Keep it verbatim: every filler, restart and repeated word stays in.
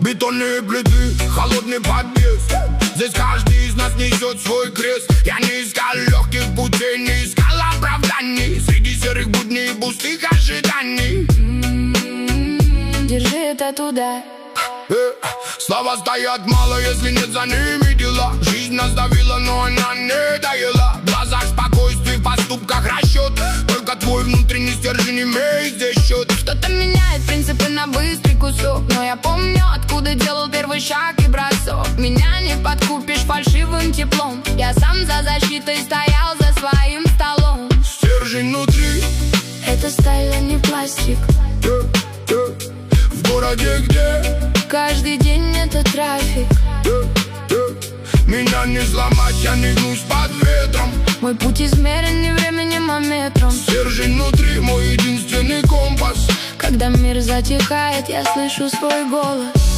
Бетонные плиты, холодный подъезд. Здесь каждый из нас несет свой крест. Я не искал легких путей, не искал оправданий среди серых будней и пустых ожиданий. Держи это туда. э, Слова стоят мало, если нет за ними дела. Жизнь нас давила, но она не доела. В глазах спокойствие, в поступках расчет. Только твой внутренний стержень имеет здесь счет. Что-то меняет принципы на быстрый кусок. Но я помню, откуда делал первый шаг и бросок. Меня не подкупишь фальшивым теплом. Я сам за защитой стоял за своим столом. Стержень внутри. Это сталь, а не пластик. э, э, В городе, где каждый день это трафик. э, э, Меня не сломать, я не гнусь под ветром. Мой путь измерен не временем, а метром. Стержень внутри, мой единственный компас. Когда мир затихает, я слышу свой голос.